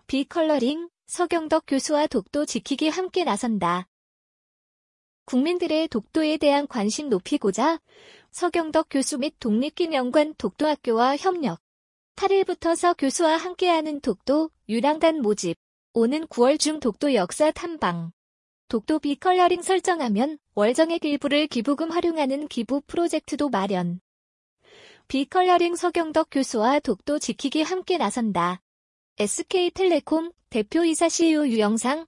비컬러링, 서경덕 교수와 독도 지키기 함께 나선다. 국민들의 독도에 대한 관심 높이고자 서경덕 교수 및 독립기념관 독도학교와 협력. 8일부터 서 교수와 함께하는 독도 유랑단 모집. 오는 9월 중 독도 역사 탐방. 독도 비컬러링 설정하면 월정액 일부를 기부금 활용하는 기부 프로젝트도 마련. 비컬러링 서경덕 교수와 독도 지키기 함께 나선다. SK텔레콤 대표이사 CEO 유영상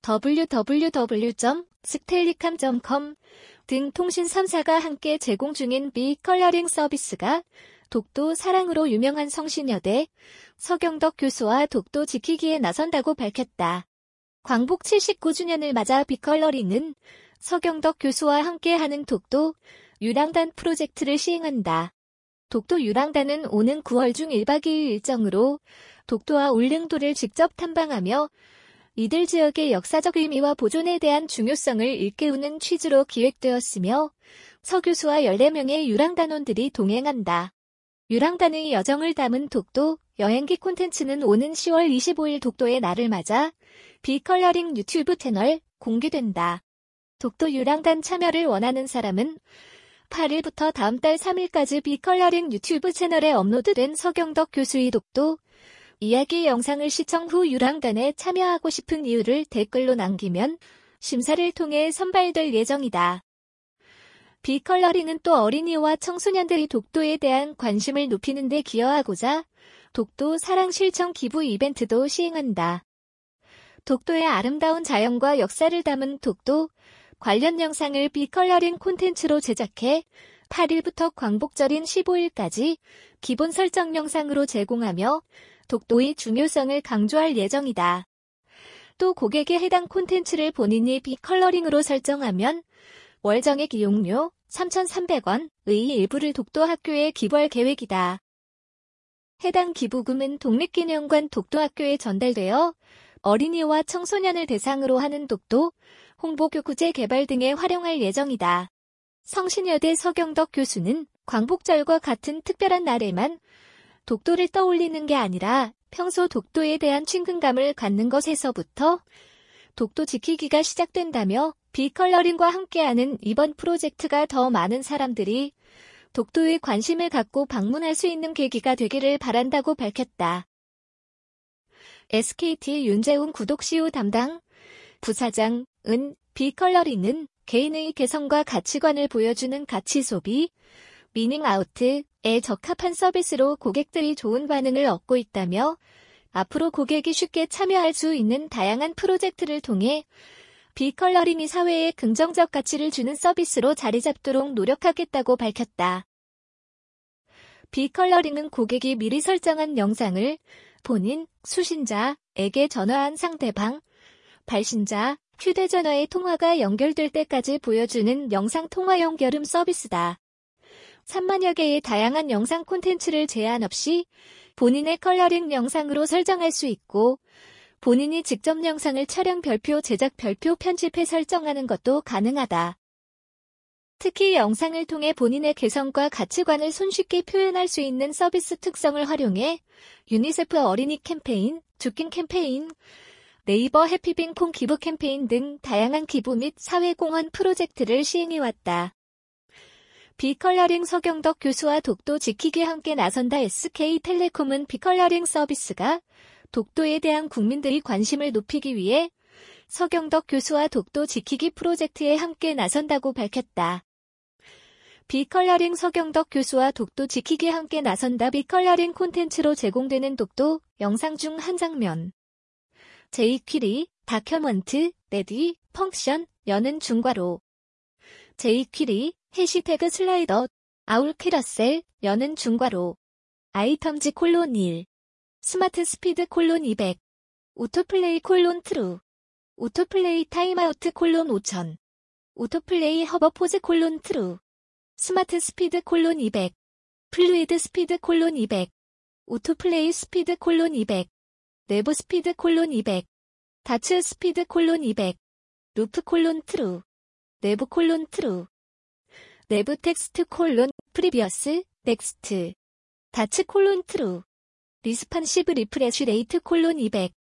www.stellicam.com 등 통신 3사가 함께 제공 중인 비컬러링 서비스가 독도 사랑으로 유명한 성신여대 서경덕 교수와 독도 지키기에 나선다고 밝혔다. 광복 79주년을 맞아 비컬러링은 서경덕 교수와 함께하는 독도 유랑단 프로젝트를 시행한다. 독도 유랑단은 오는 9월 중 1박 2일 일정으로 독도와 울릉도를 직접 탐방하며 이들 지역의 역사적 의미와 보존에 대한 중요성을 일깨우는 취지로 기획되었으며 서 교수와 14명의 유랑단원들이 동행한다. 유랑단의 여정을 담은 독도 여행기 콘텐츠는 오는 10월 25일 독도의 날을 맞아 비컬러링 유튜브 채널 공개된다. 독도 유랑단 참여를 원하는 사람은 8일부터 다음 달 3일까지 비컬러링 유튜브 채널에 업로드된 서경덕 교수의 독도 이야기 영상을 시청 후 유랑단에 참여하고 싶은 이유를 댓글로 남기면 심사를 통해 선발될 예정이다. 비컬러링은 또 어린이와 청소년들이 독도에 대한 관심을 높이는 데 기여하고자 독도 사랑 실천 기부 이벤트도 시행한다. 독도의 아름다운 자연과 역사를 담은 독도 관련 영상을 비컬러링 콘텐츠로 제작해 8일부터 광복절인 15일까지 기본 설정 영상으로 제공하며 독도의 중요성을 강조할 예정이다. 또 고객이 해당 콘텐츠를 본인이 비컬러링으로 설정하면 월정액 이용료 3,300원의 일부를 독도학교에 기부할 계획이다. 해당 기부금은 독립기념관 독도학교에 전달되어 어린이와 청소년을 대상으로 하는 독도 홍보교구제 개발 등에 활용할 예정이다. 성신여대 서경덕 교수는 광복절과 같은 특별한 날에만 독도를 떠올리는 게 아니라 평소 독도에 대한 친근감을 갖는 것에서부터 독도 지키기가 시작된다며 비컬러링과 함께하는 이번 프로젝트가 더 많은 사람들이 독도에 관심을 갖고 방문할 수 있는 계기가 되기를 바란다고 밝혔다. SKT 윤재훈 구독 CEO 담당 부사장은 비컬러링은 개인의 개성과 가치관을 보여주는 가치 소비, 미닝아웃에 적합한 서비스로 고객들이 좋은 반응을 얻고 있다며 앞으로 고객이 쉽게 참여할 수 있는 다양한 프로젝트를 통해 비컬러링이 사회에 긍정적 가치를 주는 서비스로 자리 잡도록 노력하겠다고 밝혔다. 비컬러링은 고객이 미리 설정한 영상을 본인, 수신자에게 전화한 상대방, 발신자, 휴대전화의 통화가 연결될 때까지 보여주는 영상통화 연결음 서비스다. 3만여 개의 다양한 영상 콘텐츠를 제한 없이 본인의 컬러링 영상으로 설정할 수 있고 본인이 직접 영상을 촬영 별표, 제작 별표, 편집해 설정하는 것도 가능하다. 특히 영상을 통해 본인의 개성과 가치관을 손쉽게 표현할 수 있는 서비스 특성을 활용해 유니세프 어린이 캠페인, 주킨 캠페인, 네이버 해피빈 콩 기부 캠페인 등 다양한 기부 및 사회공헌 프로젝트를 시행해왔다. 비컬러링 서경덕 교수와 독도 지키기 함께 나선다. SK텔레콤은 비컬러링 서비스가 독도에 대한 국민들의 관심을 높이기 위해 서경덕 교수와 독도 지키기 프로젝트에 함께 나선다고 밝혔다. 비컬러링 서경덕 교수와 독도 지키기 함께 나선다. 비컬러링 콘텐츠로 제공되는 독도 영상 중 한 장면. 제이퀴리, 다큐먼트, 레디, 펑션, 여는 중괄호. 제이퀴리, 해시태그 슬라이더, 아울키러셀, 여는 중괄호. 아이텀즈 콜론 1. 스마트 스피드 콜론 200. 오토플레이 콜론 트루. 오토플레이 타임아우트 콜론 5000. 오토플레이 허버포즈 콜론 트루. 스마트 스피드 콜론 200. 플루이드 스피드 콜론 200. 오토플레이 스피드 콜론 200. 내부 스피드 콜론 200. 다츠 스피드 콜론 200. 루프 콜론 트루. 내부 콜론 트루. 내부 텍스트 콜론 프리비어스 넥스트. 다츠 콜론 트루. 리스판시브 리프레쉬 레이트 콜론 200.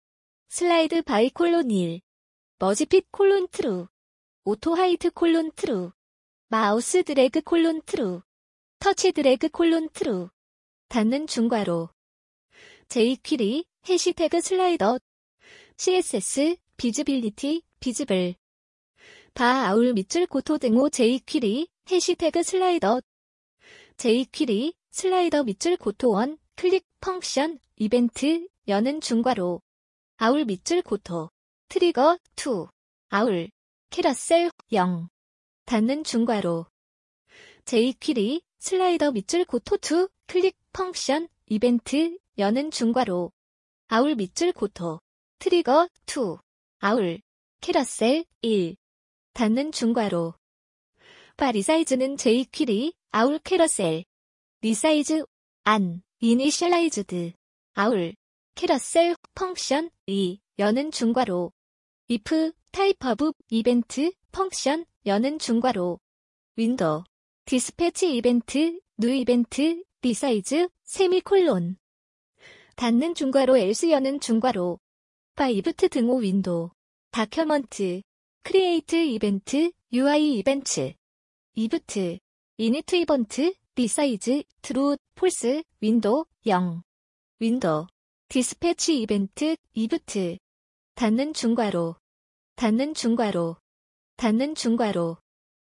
슬라이드 바이 콜론 1. 머지핏 콜론 트루. 오토 하이트 콜론 트루. 마우스 드래그 콜론 트루. 터치 드래그 콜론 트루. 닫는 중괄호. jQuery, 해시태그 슬라이더. CSS, 비즈빌리티, 비즈블. 바 아울 밑줄 고토 등호 jQuery, 해시태그 슬라이더. jQuery, 슬라이더 밑줄 고토 1, 클릭 펑션, 이벤트, 여는 중괄호. 아울 밑줄 고토. 트리거 2. 아울. 캐러셀 0. 닫는 중괄호. jQuery, 슬라이더 밑줄 고토 2, 클릭 펑션, 이벤트, 여는 중괄호. 아울 밑줄 고토. 트리거 2. 아울. 캐러셀 1. 닫는 중괄호. 바 리사이즈는 jQuery, 아울 캐러셀. 리사이즈, 안, 이니셜라이즈드. 아울. 캐러셀, 펑션, 2, 여는 중괄호. if, 타입 오브, 이벤트, 펑션, 여는 중괄호. 윈도우. 디스패치 이벤트, 뉴 이벤트, 리사이즈, 세미콜론. 닫는 중괄호 else 여는 중괄호. 바 이브트 등호 윈도우. 다큐먼트. 크리에이트 이벤트, UI 이벤트. 이브트. 이니트 이벤트, 리사이즈, 트루, 폴스, 윈도우, 0. 윈도우. 디스패치 이벤트, 이브트. 닫는 중괄호. 닫는 중괄호. 닫는 중괄호.